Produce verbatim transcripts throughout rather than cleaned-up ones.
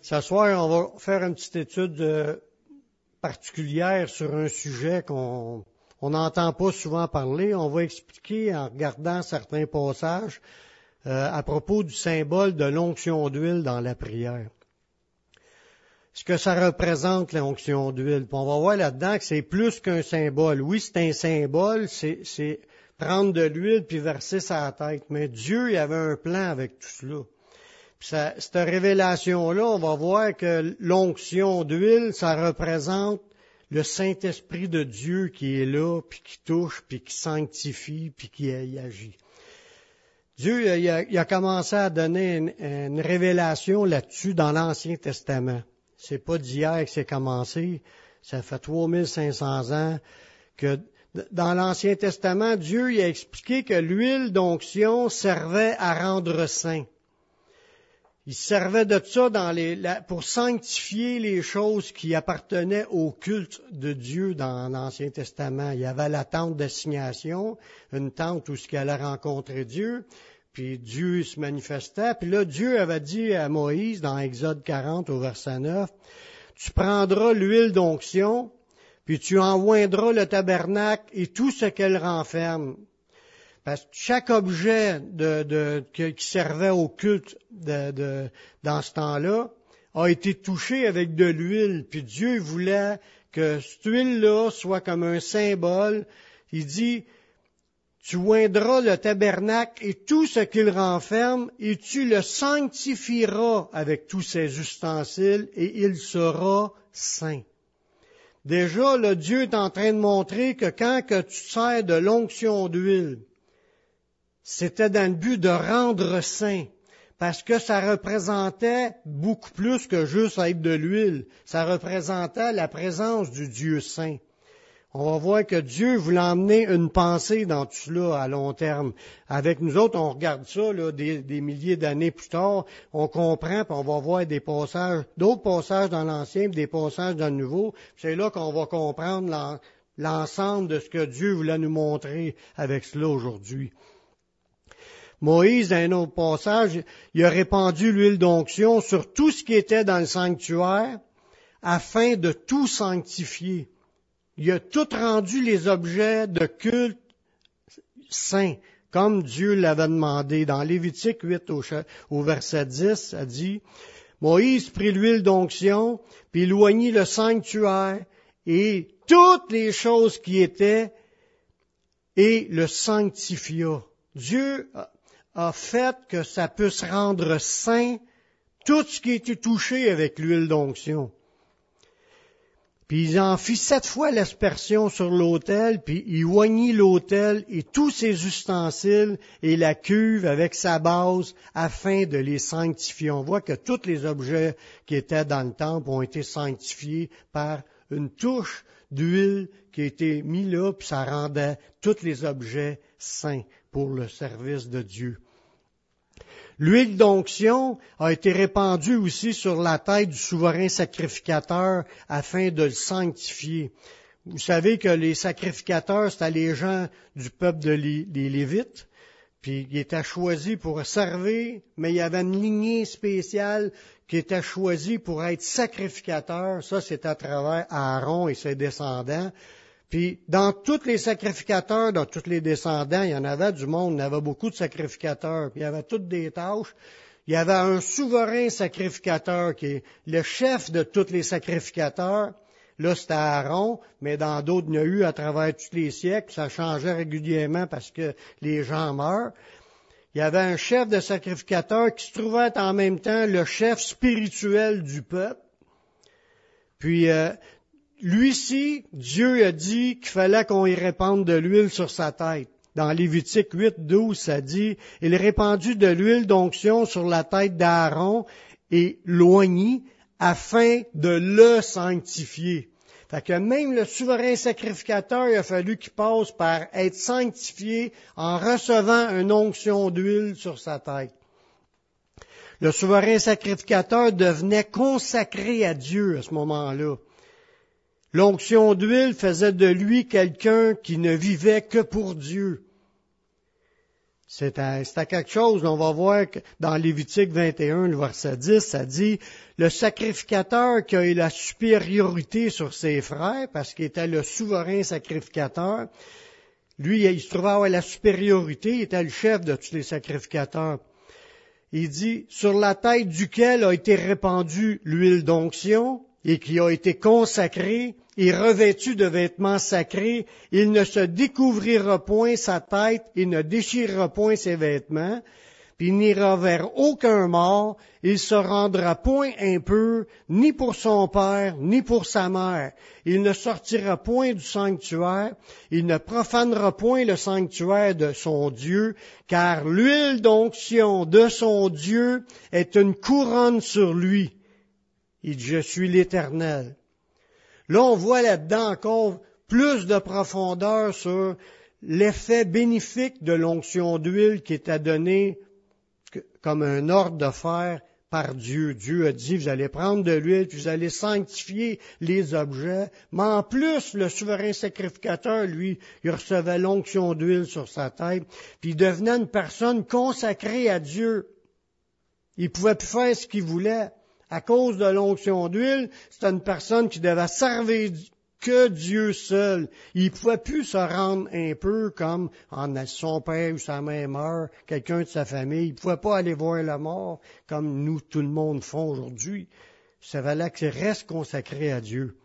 Ce soir, on va faire une petite étude euh, particulière sur un sujet qu'on on n'entend pas souvent parler. On va expliquer en regardant certains passages euh, à propos du symbole de l'onction d'huile dans la prière. Ce que ça représente, l'onction d'huile. Puis on va voir là-dedans que c'est plus qu'un symbole. Oui, c'est un symbole, c'est, c'est prendre de l'huile puis verser sa tête. Mais Dieu, il avait un plan avec tout cela. Puis ça, cette révélation-là, on va voir que l'onction d'huile, ça représente le Saint-Esprit de Dieu qui est là, puis qui touche, puis qui sanctifie, puis qui y agit. Dieu, il a, il a commencé à donner une, une révélation là-dessus dans l'Ancien Testament. C'est pas d'hier que c'est commencé. Ça fait trois mille cinq cents ans que dans l'Ancien Testament, Dieu il a expliqué que l'huile d'onction servait à rendre saint. Il servait de ça dans les, la, pour sanctifier les choses qui appartenaient au culte de Dieu dans l'Ancien Testament. Il y avait la tente d'assignation, une tente où il allait rencontrer Dieu, puis Dieu se manifestait. Puis là, Dieu avait dit à Moïse, dans Exode quarante au verset neuf, « Tu prendras l'huile d'onction, puis tu envoindras le tabernacle et tout ce qu'elle renferme. » Parce que chaque objet de, de, qui servait au culte de, de, dans ce temps-là a été touché avec de l'huile. Puis Dieu voulait que cette huile-là soit comme un symbole. Il dit, tu oindras le tabernacle et tout ce qu'il renferme, et tu le sanctifieras avec tous ses ustensiles, et il sera saint. Déjà, là, Dieu est en train de montrer que quand que tu sers de l'onction d'huile, c'était dans le but de rendre saint, parce que ça représentait beaucoup plus que juste être de l'huile. Ça représentait la présence du Dieu saint. On va voir que Dieu voulait emmener une pensée dans tout cela à long terme. Avec nous autres, on regarde ça là, des, des milliers d'années plus tard, on comprend, puis on va voir des passages, d'autres passages dans l'Ancien, puis des passages dans le Nouveau. C'est là qu'on va comprendre l'ensemble de ce que Dieu voulait nous montrer avec cela aujourd'hui. Moïse, dans un autre passage, il a répandu l'huile d'onction sur tout ce qui était dans le sanctuaire afin de tout sanctifier. Il a tout rendu les objets de culte saints, comme Dieu l'avait demandé. Dans Lévitique huit au, au verset dix, ça dit, « Moïse prit l'huile d'onction, puis il oignit le sanctuaire et toutes les choses qui étaient, et le sanctifia. » Dieu a fait que ça puisse rendre saint tout ce qui était touché avec l'huile d'onction. Puis il en fit sept fois l'aspersion sur l'autel, puis il oignit l'autel et tous ses ustensiles et la cuve avec sa base afin de les sanctifier. On voit que tous les objets qui étaient dans le temple ont été sanctifiés par une touche d'huile qui a été mise là, puis ça rendait tous les objets saints pour le service de Dieu. L'huile d'onction a été répandue aussi sur la tête du souverain sacrificateur afin de le sanctifier. Vous savez que les sacrificateurs, c'était les gens du peuple de les, les Lévites, puis ils étaient choisis pour servir, mais il y avait une lignée spéciale qui était choisie pour être sacrificateur. Ça, c'est à travers Aaron et ses descendants. Puis, dans tous les sacrificateurs, dans tous les descendants, il y en avait du monde, il y avait beaucoup de sacrificateurs, puis il y avait toutes des tâches. Il y avait un souverain sacrificateur qui est le chef de tous les sacrificateurs. Là, c'était Aaron, mais dans d'autres, il y en a eu à travers tous les siècles. Ça changeait régulièrement parce que les gens meurent. Il y avait un chef de sacrificateur qui se trouvait en même temps le chef spirituel du peuple. Puis, euh, lui-ci, Dieu a dit qu'il fallait qu'on y répande de l'huile sur sa tête. Dans Lévitique huit, douze, ça dit, « Il répandit de l'huile d'onction sur la tête d'Aaron et l'oignit afin de le sanctifier. » Fait que même le souverain sacrificateur, il a fallu qu'il passe par être sanctifié en recevant une onction d'huile sur sa tête. Le souverain sacrificateur devenait consacré à Dieu à ce moment-là. L'onction d'huile faisait de lui quelqu'un qui ne vivait que pour Dieu. C'est à, c'est à quelque chose, on va voir que dans Lévitique vingt et un, le verset dix, ça dit, le sacrificateur qui a eu la supériorité sur ses frères, parce qu'il était le souverain sacrificateur, lui, il se trouvait avoir la supériorité, il était le chef de tous les sacrificateurs. Il dit, sur la tête duquel a été répandue l'huile d'onction et qui a été consacré et revêtu de vêtements sacrés, il ne se découvrira point sa tête et ne déchirera point ses vêtements, puis il n'ira vers aucun mort, il se rendra point impur, ni pour son père, ni pour sa mère. Il ne sortira point du sanctuaire, il ne profanera point le sanctuaire de son Dieu, car l'huile d'onction de son Dieu est une couronne sur lui. Il dit, je suis l'Éternel. Là, on voit là-dedans encore plus de profondeur sur l'effet bénéfique de l'onction d'huile qui est à donner comme un ordre de faire par Dieu. Dieu a dit, vous allez prendre de l'huile, puis vous allez sanctifier les objets. Mais en plus, le souverain sacrificateur, lui, il recevait l'onction d'huile sur sa tête, puis il devenait une personne consacrée à Dieu. Il pouvait plus faire ce qu'il voulait. À cause de l'onction d'huile, c'était une personne qui devait servir que Dieu seul. Il ne pouvait plus se rendre un peu comme en son père ou sa mère meurt, quelqu'un de sa famille. Il ne pouvait pas aller voir la mort comme nous, tout le monde, font aujourd'hui. Ça valait qu'il reste consacré à Dieu.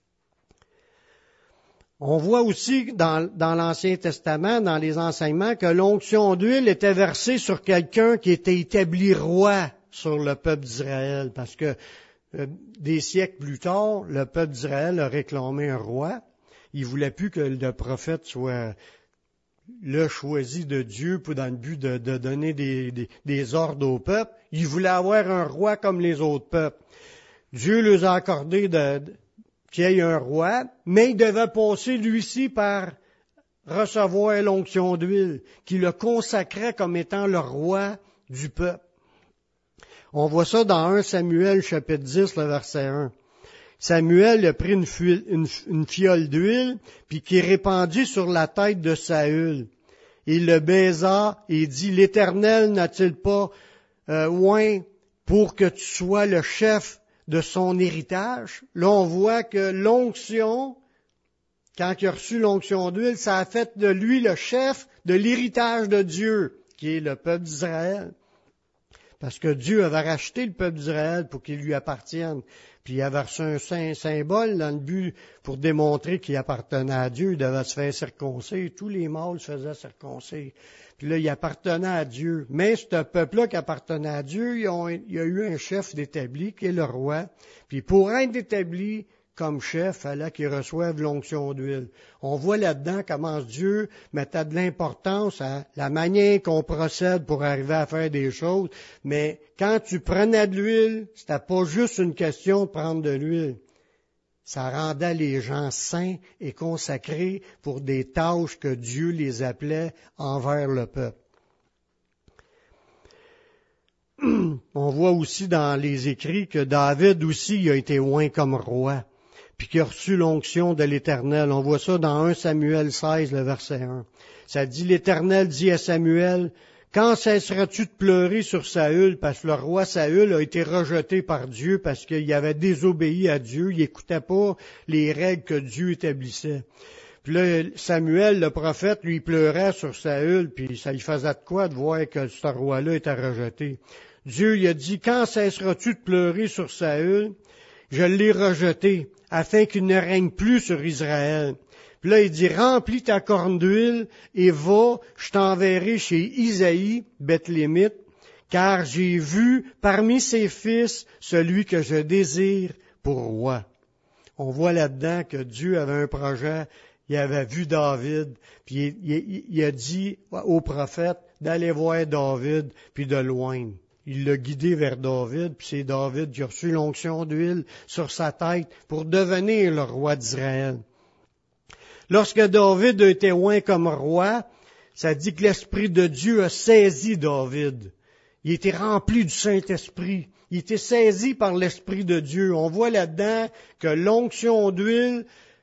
On voit aussi dans, dans l'Ancien Testament, dans les enseignements, que l'onction d'huile était versée sur quelqu'un qui était établi roi sur le peuple d'Israël, parce que euh, des siècles plus tard, le peuple d'Israël a réclamé un roi. Il voulait plus que le prophète soit le choisi de Dieu pour dans le but de, de donner des, des, des ordres au peuple. Il voulait avoir un roi comme les autres peuples. Dieu leur a accordé de, de, qu'il y ait un roi, mais il devait passer lui-ci par recevoir l'onction d'huile, qui le consacrait comme étant le roi du peuple. On voit ça dans un Samuel chapitre dix, le verset un. Samuel a pris une, fuile, une, une fiole d'huile, puis qui répandit sur la tête de Saül. Il le baisa et dit, l'Éternel n'a-t-il pas euh, oint pour que tu sois le chef de son héritage? Là, on voit que l'onction, quand il a reçu l'onction d'huile, ça a fait de lui le chef de l'héritage de Dieu, qui est le peuple d'Israël. Parce que Dieu avait racheté le peuple d'Israël pour qu'il lui appartienne. Puis il avait reçu un saint symbole dans le but pour démontrer qu'il appartenait à Dieu. Il devait se faire circoncer. Tous les mâles se faisaient circoncer. Puis là, il appartenait à Dieu. Mais ce peuple-là qui appartenait à Dieu, il y a eu un chef d'établi qui est le roi. Puis pour être établi comme chef, il fallait qu'il reçoive l'onction d'huile. On voit là-dedans comment Dieu mettait de l'importance à la manière qu'on procède pour arriver à faire des choses. Mais quand tu prenais de l'huile, c'était pas juste une question de prendre de l'huile. Ça rendait les gens saints et consacrés pour des tâches que Dieu les appelait envers le peuple. On voit aussi dans les écrits que David aussi il a été oint comme roi, puis qu'il a reçu l'onction de l'Éternel. On voit ça dans un Samuel seize, le verset un. Ça dit, l'Éternel dit à Samuel, quand cesseras-tu de pleurer sur Saül, parce que le roi Saül a été rejeté par Dieu, parce qu'il avait désobéi à Dieu, il n'écoutait pas les règles que Dieu établissait. Puis là, Samuel, le prophète, lui pleurait sur Saül, puis ça lui faisait de quoi de voir que ce roi-là était rejeté. Dieu lui a dit, quand cesseras-tu de pleurer sur Saül? Je l'ai rejeté, afin qu'il ne règne plus sur Israël. Puis là, il dit, remplis ta corne d'huile et va, je t'enverrai chez Isaïe, Bethlémite, car j'ai vu parmi ses fils celui que je désire pour roi. On voit là-dedans que Dieu avait un projet, il avait vu David, puis il, il, il a dit au prophète d'aller voir David, puis de loin. Il l'a guidé vers David, puis c'est David qui a reçu l'onction d'huile sur sa tête pour devenir le roi d'Israël. Lorsque David a été oint comme roi, ça dit que l'Esprit de Dieu a saisi David. Il était rempli du Saint-Esprit. Il était saisi par l'Esprit de Dieu. On voit là-dedans que l'onction d'huile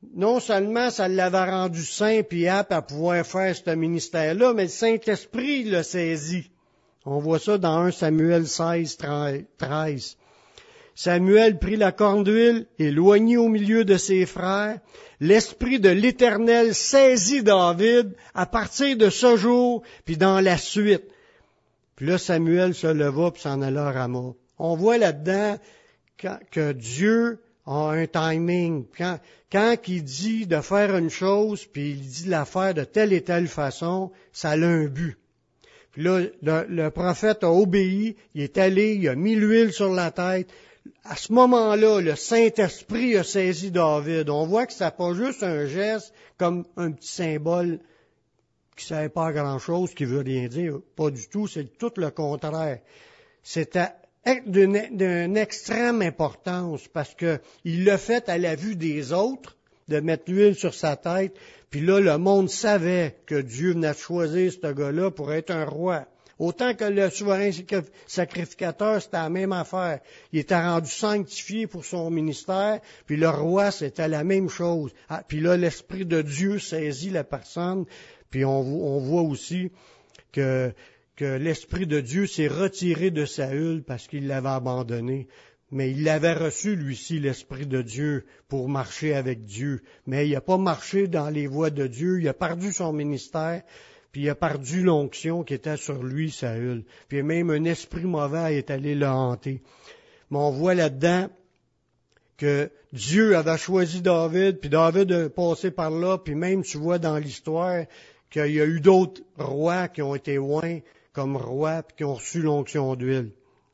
non seulement ça l'avait rendu saint puis apte à pouvoir faire ce ministère-là, mais le Saint-Esprit l'a saisi. On voit ça dans un Samuel seize, treize. Samuel prit la corne d'huile, éloigné au milieu de ses frères. L'Esprit de l'Éternel saisit David à partir de ce jour, puis dans la suite. Puis là, Samuel se leva puis s'en alla à Rama. On voit là-dedans que Dieu a un timing. Quand, quand il dit de faire une chose, puis il dit de la faire de telle et telle façon, ça a un but. Puis là, le, le prophète a obéi, il est allé, il a mis l'huile sur la tête. À ce moment-là, le Saint-Esprit a saisi David. On voit que c'est pas juste un geste comme un petit symbole qui ne savait pas grand-chose, qui veut rien dire. Pas du tout, c'est tout le contraire. C'était d'une, d'une extrême importance parce que il l'a fait à la vue des autres, de mettre l'huile sur sa tête. Puis là, le monde savait que Dieu venait de choisir ce gars-là pour être un roi. Autant que le souverain sacrificateur, c'était la même affaire. Il était rendu sanctifié pour son ministère, puis le roi, c'était la même chose. Ah, puis là, l'Esprit de Dieu saisit la personne, puis on, on voit aussi que, que l'Esprit de Dieu s'est retiré de Saül parce qu'il l'avait abandonné. Mais il l'avait reçu, lui-ci, l'Esprit de Dieu, pour marcher avec Dieu. Mais il n'a pas marché dans les voies de Dieu, il a perdu son ministère. Puis il a perdu l'onction qui était sur lui, Saül. Puis même un esprit mauvais est allé le hanter. Mais on voit là-dedans que Dieu avait choisi David, puis David a passé par là, puis même tu vois dans l'histoire qu'il y a eu d'autres rois qui ont été oints comme rois, puis qui ont reçu l'onction d'huile.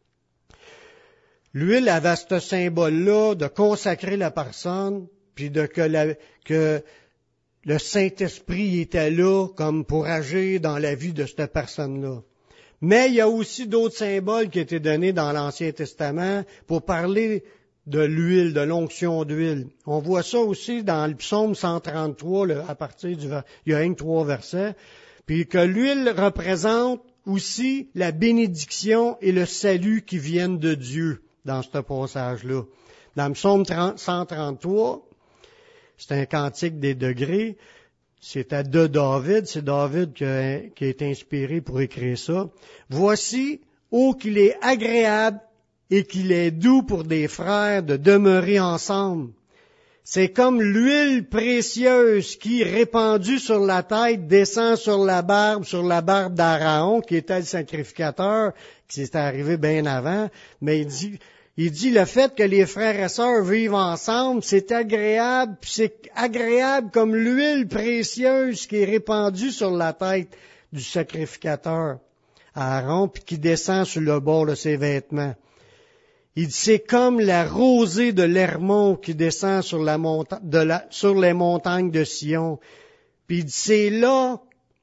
L'huile avait ce symbole-là de consacrer la personne, puis de que, la, que le Saint-Esprit était là comme pour agir dans la vie de cette personne-là. Mais il y a aussi d'autres symboles qui étaient donnés dans l'Ancien Testament pour parler de l'huile, de l'onction d'huile. On voit ça aussi dans le psaume cent trente-trois, là, à partir du... Il y a un trois versets. Puis que l'huile représente aussi la bénédiction et le salut qui viennent de Dieu dans ce passage-là. Dans le psaume cent trente-trois, c'est un cantique des degrés. C'était de David. C'est David qui a, qui a été inspiré pour écrire ça. Voici, ô qu'il est agréable et qu'il est doux pour des frères de demeurer ensemble. C'est comme l'huile précieuse qui, répandue sur la tête, descend sur la barbe, sur la barbe d'Aaron, qui était le sacrificateur, qui s'était arrivé bien avant. Mais il dit... Il dit le fait que les frères et sœurs vivent ensemble, c'est agréable, puis c'est agréable comme l'huile précieuse qui est répandue sur la tête du sacrificateur Aaron, puis qui descend sur le bord de ses vêtements. Il dit c'est comme la rosée de l'Hermon qui descend sur, la monta- de la, sur les montagnes de Sion. Puis il dit c'est là,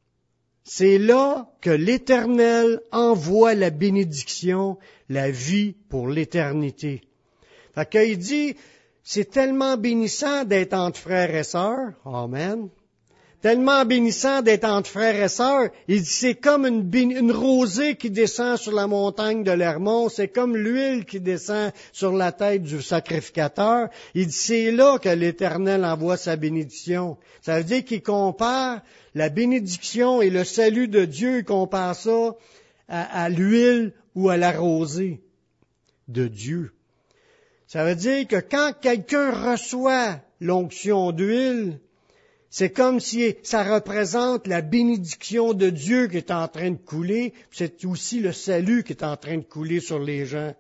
c'est là que l'Éternel envoie la bénédiction, la vie pour l'éternité. Fait qu'il dit, c'est tellement bénissant d'être entre frères et sœurs. Amen. Tellement bénissant d'être entre frères et sœurs. Il dit, c'est comme une, une rosée qui descend sur la montagne de l'Hermon. C'est comme l'huile qui descend sur la tête du sacrificateur. Il dit, c'est là que l'Éternel envoie sa bénédiction. Ça veut dire qu'il compare la bénédiction et le salut de Dieu, il compare ça à, à l'huile ou à la rosée de Dieu. Ça veut dire que quand quelqu'un reçoit l'onction d'huile, c'est comme si ça représente la bénédiction de Dieu qui est en train de couler, c'est aussi le salut qui est en train de couler sur les gens.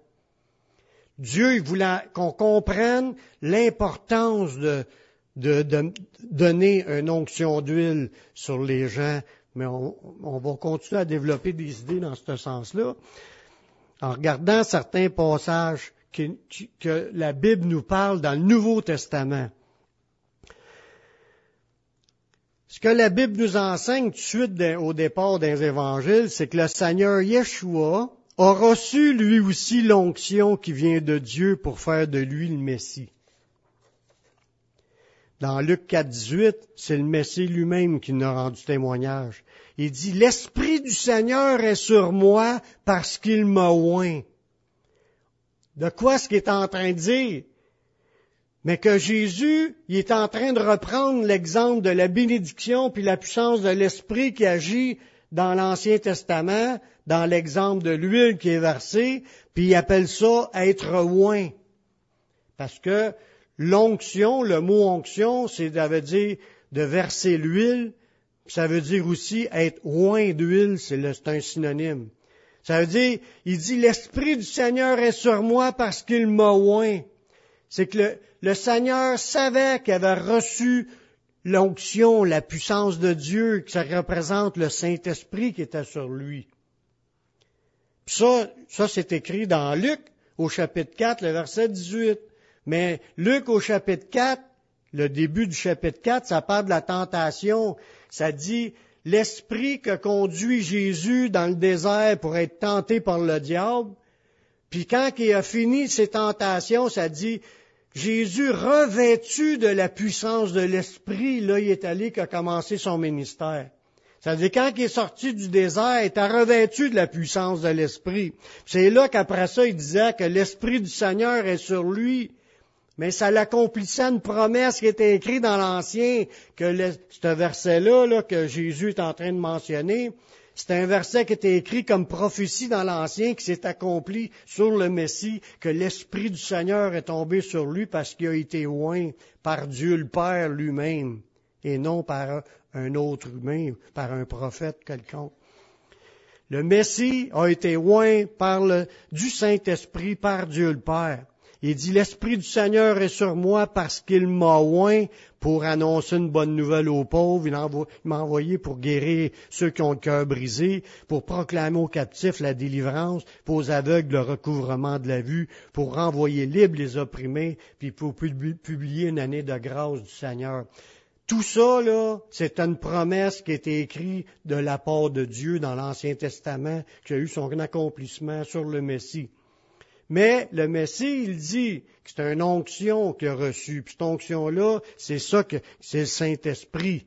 Dieu, il voulait qu'on comprenne l'importance de, de, de donner une onction d'huile sur les gens, mais on, on va continuer à développer des idées dans ce sens-là. En regardant certains passages que, que la Bible nous parle dans le Nouveau Testament. Ce que la Bible nous enseigne tout de suite au départ des évangiles, c'est que le Seigneur Yeshua a reçu lui aussi l'onction qui vient de Dieu pour faire de lui le Messie. Dans Luc quatre dix-huit, c'est le Messie lui-même qui nous a rendu témoignage. Il dit, « L'Esprit du Seigneur est sur moi parce qu'il m'a oint. » De quoi est-ce qu'il est en train de dire? Mais que Jésus, il est en train de reprendre l'exemple de la bénédiction puis la puissance de l'Esprit qui agit dans l'Ancien Testament, dans l'exemple de l'huile qui est versée, puis il appelle ça être oint. Parce que l'onction, le mot onction, c'est, ça veut dire de verser l'huile, puis ça veut dire aussi être oint d'huile, c'est, le, c'est un synonyme. Ça veut dire, il dit, l'Esprit du Seigneur est sur moi parce qu'il m'a oint. C'est que le, le Seigneur savait qu'il avait reçu l'onction, la puissance de Dieu, que ça représente le Saint-Esprit qui était sur lui. Puis ça, ça c'est écrit dans Luc, au chapitre quatre, le verset dix-huit. Mais Luc, au chapitre quatre, le début du chapitre quatre, ça parle de la tentation. Ça dit, l'Esprit que conduit Jésus dans le désert pour être tenté par le diable. Puis quand il a fini ses tentations, ça dit, Jésus, revêtu de la puissance de l'Esprit, là, il est allé qu'il a commencé son ministère. Ça veut dire, quand il est sorti du désert, il était revêtu de la puissance de l'Esprit. C'est là qu'après ça, il disait que l'Esprit du Seigneur est sur lui. Mais ça l'accomplissait une promesse qui était écrite dans l'Ancien, que le, ce verset-là, là, que Jésus est en train de mentionner, c'est un verset qui était écrit comme prophétie dans l'Ancien, qui s'est accompli sur le Messie, que l'Esprit du Seigneur est tombé sur lui parce qu'il a été oint par Dieu le Père lui-même, et non par un autre humain, par un prophète quelconque. Le Messie a été oint par le, du Saint-Esprit, par Dieu le Père. Il dit, l'Esprit du Seigneur est sur moi parce qu'il m'a oint pour annoncer une bonne nouvelle aux pauvres. Il, envo- il m'a envoyé pour guérir ceux qui ont le cœur brisé, pour proclamer aux captifs la délivrance, pour aux aveugles le recouvrement de la vue, pour renvoyer libres les opprimés, puis pour pub- publier une année de grâce du Seigneur. Tout ça, là, c'est une promesse qui a été écrite de la part de Dieu dans l'Ancien Testament, qui a eu son accomplissement sur le Messie. Mais le Messie, il dit que c'est une onction qu'il a reçue. Puis cette onction-là, c'est ça que c'est le Saint-Esprit.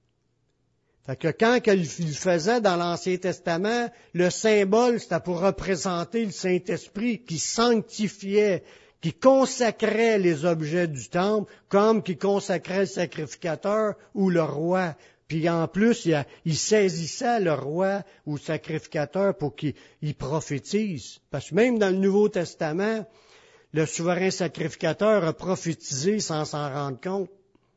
Fait que quand il le faisait dans l'Ancien Testament, le symbole, c'était pour représenter le Saint-Esprit qui sanctifiait, qui consacrait les objets du temple, comme qui consacrait le sacrificateur ou le roi. Puis en plus, il, a, il saisissait le roi ou le sacrificateur pour qu'il il prophétise. Parce que même dans le Nouveau Testament, le souverain sacrificateur a prophétisé sans s'en rendre compte.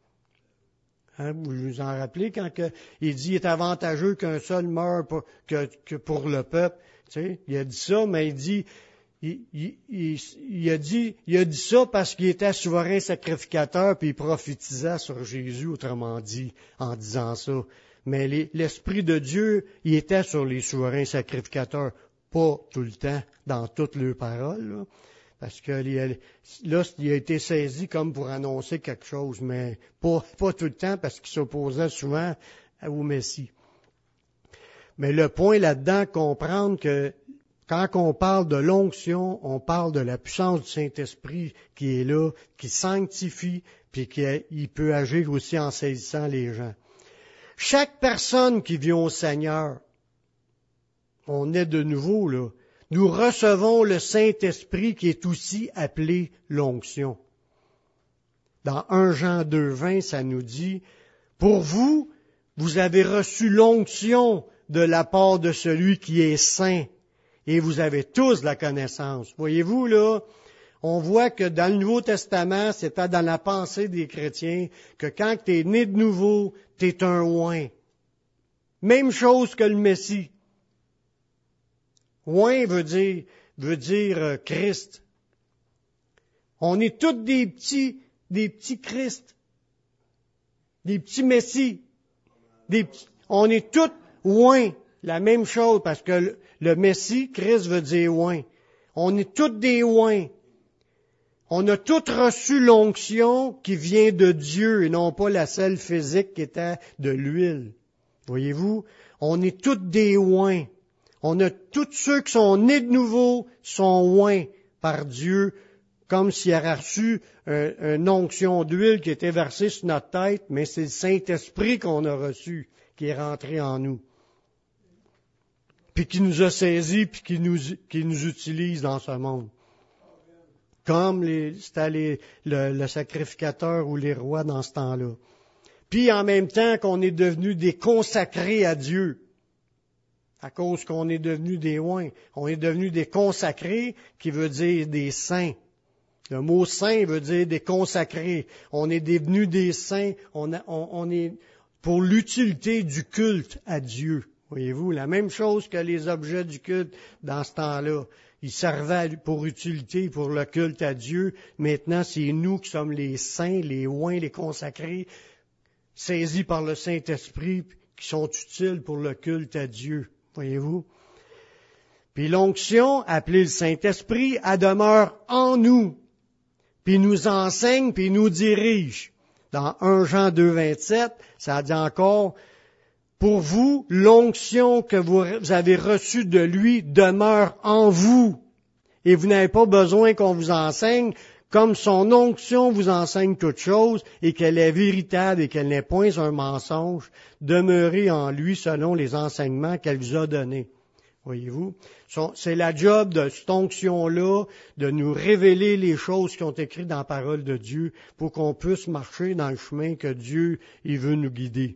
Hein, vous vous en rappelez quand que, il dit qu'il est avantageux qu'un seul meure pour, que, que pour le peuple. Tu sais, il a dit ça, mais il dit... Il, il, il, il, a dit, il a dit ça parce qu'il était souverain sacrificateur puis il prophétisait sur Jésus, autrement dit, en disant ça. Mais les, l'Esprit de Dieu, il était sur les souverains sacrificateurs, pas tout le temps, dans toutes leurs paroles, là, parce que là, il a été saisi comme pour annoncer quelque chose, mais pas, pas tout le temps parce qu'il s'opposait souvent au Messie. Mais le point là-dedans, comprendre que quand on parle de l'onction, on parle de la puissance du Saint-Esprit qui est là, qui sanctifie, puis qui il peut agir aussi en saisissant les gens. Chaque personne qui vient au Seigneur, on est de nouveau là, nous recevons le Saint-Esprit qui est aussi appelé l'onction. Dans un Jean deux vingt, ça nous dit, pour vous, vous avez reçu l'onction de la part de celui qui est saint. Et vous avez tous la connaissance. Voyez-vous, là, on voit que dans le Nouveau Testament, c'était dans la pensée des chrétiens, que quand tu es né de nouveau, tu es un oint. Même chose que le Messie. Oint veut dire, veut dire euh, Christ. On est tous des petits, des petits Christ. Des petits Messies. Des petits, on est tous oints. La même chose, parce que le, le Messie, Christ veut dire oint. On est tous des oints. On a tous reçu l'onction qui vient de Dieu et non pas la seule physique qui était de l'huile. Voyez-vous, on est tous des oints. On a tous ceux qui sont nés de nouveau sont oints par Dieu, comme s'il avait reçu un, une onction d'huile qui était versée sur notre tête, mais c'est le Saint-Esprit qu'on a reçu, qui est rentré en nous. Puis qui nous a saisis, puis qui nous, qui nous utilise dans ce monde. comme les, c'était les, le, le sacrificateur ou les rois dans ce temps-là. Puis en même temps qu'on est devenu des consacrés à Dieu, à cause qu'on est devenu des oints. On est devenu des consacrés, qui veut dire des saints. Le mot saint veut dire des consacrés. On est devenu des saints, on, a, on, on est pour l'utilité du culte à Dieu. Voyez-vous, la même chose que les objets du culte dans ce temps-là. Ils servaient pour utilité, pour le culte à Dieu. Maintenant, c'est nous qui sommes les saints, les oints, les consacrés, saisis par le Saint-Esprit, qui sont utiles pour le culte à Dieu. Voyez-vous? Puis l'onction, appelée le Saint-Esprit, elle demeure en nous, puis nous enseigne, puis nous dirige. Dans un Jean deux, vingt-sept, ça dit encore, « Pour vous, l'onction que vous avez reçue de lui demeure en vous, et vous n'avez pas besoin qu'on vous enseigne, comme son onction vous enseigne toute chose, et qu'elle est véritable et qu'elle n'est point un mensonge, demeurez en lui selon les enseignements qu'elle vous a donnés. » Voyez-vous? C'est la job de cette onction-là, de nous révéler les choses qui ont été écrites dans la parole de Dieu, pour qu'on puisse marcher dans le chemin que Dieu il veut nous guider.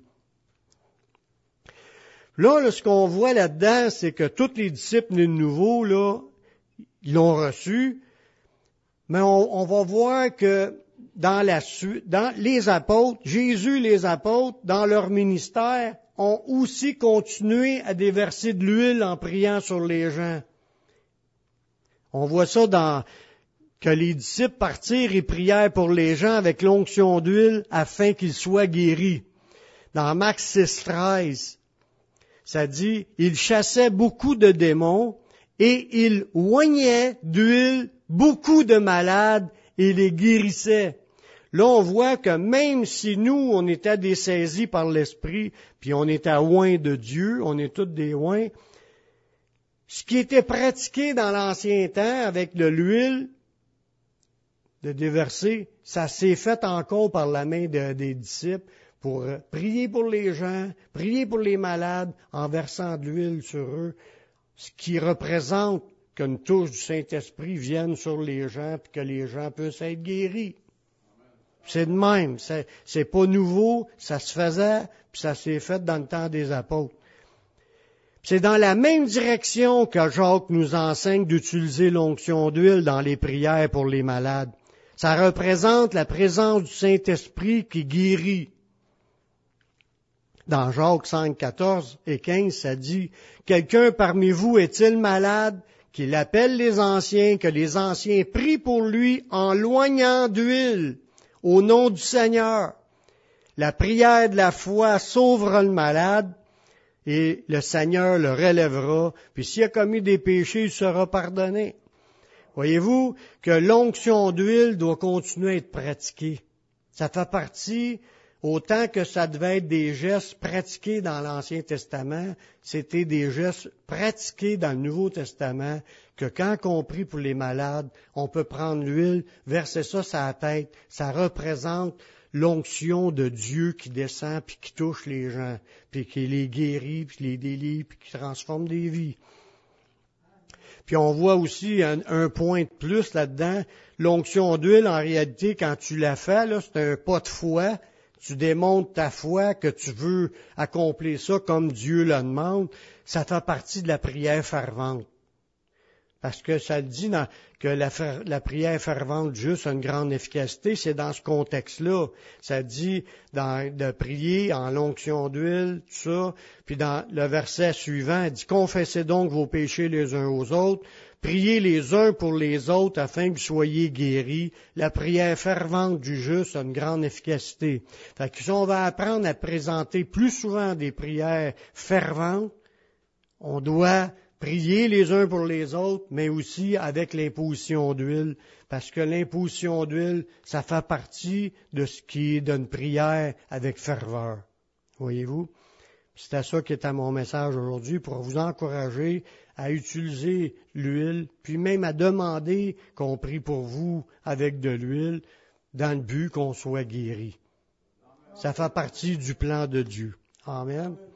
Là, là ce qu'on voit là-dedans, c'est que tous les disciples nés de nouveau, là, ils l'ont reçu, mais on, on va voir que dans la suite, dans les apôtres, Jésus et les apôtres, dans leur ministère, ont aussi continué à déverser de l'huile en priant sur les gens. On voit ça dans que les disciples partirent et prièrent pour les gens avec l'onction d'huile afin qu'ils soient guéris. Dans Marc six, treize, ça dit, ils chassaient beaucoup de démons et ils oignaient d'huile beaucoup de malades et les guérissaient. Là, on voit que même si nous, on était dessaisis par l'Esprit, puis on était oints de Dieu, on est tous des oints, ce qui était pratiqué dans l'ancien temps avec de l'huile de déverser, ça s'est fait encore par la main de, des disciples pour prier pour les gens, prier pour les malades en versant de l'huile sur eux, ce qui représente qu'une touche du Saint-Esprit vienne sur les gens puis que les gens puissent être guéris. C'est de même, c'est, c'est pas nouveau, ça se faisait, puis ça s'est fait dans le temps des apôtres. C'est dans la même direction que Jacques nous enseigne d'utiliser l'onction d'huile dans les prières pour les malades. Ça représente la présence du Saint-Esprit qui guérit. Dans Jacques cinq, quatorze et quinze, ça dit, « Quelqu'un parmi vous est-il malade, qu'il appelle les anciens, que les anciens prient pour lui en loignant d'huile. Au nom du Seigneur, la prière de la foi sauvera le malade et le Seigneur le relèvera. Puis s'il a commis des péchés, il sera pardonné. » Voyez-vous que l'onction d'huile doit continuer à être pratiquée. Ça fait partie, autant que ça devait être des gestes pratiqués dans l'Ancien Testament, c'était des gestes pratiqués dans le Nouveau Testament, que quand on prie pour les malades, on peut prendre l'huile, verser ça sur la tête. Ça représente l'onction de Dieu qui descend puis qui touche les gens, puis qui les guérit, puis les délivre, puis qui transforme des vies. Puis on voit aussi un, un point de plus là-dedans. L'onction d'huile, en réalité, quand tu la fais, là, c'est un pas de foi. Tu démontres ta foi, que tu veux accomplir ça comme Dieu le demande. Ça fait partie de la prière fervente. Parce que ça dit dans, que la, la prière fervente juste a une grande efficacité, c'est dans ce contexte-là. Ça dit dans, de prier en l'onction d'huile, tout ça. Puis dans le verset suivant, il dit « Confessez donc vos péchés les uns aux autres, priez les uns pour les autres afin que vous soyez guéris. La prière fervente du juste a une grande efficacité. » Fait que si on va apprendre à présenter plus souvent des prières ferventes, on doit prier les uns pour les autres, mais aussi avec l'imposition d'huile, parce que l'imposition d'huile, ça fait partie de ce qui est d'une prière avec ferveur. Voyez-vous? C'est à ça qui est à mon message aujourd'hui, pour vous encourager à utiliser l'huile, puis même à demander qu'on prie pour vous avec de l'huile, dans le but qu'on soit guéri. Ça fait partie du plan de Dieu. Amen.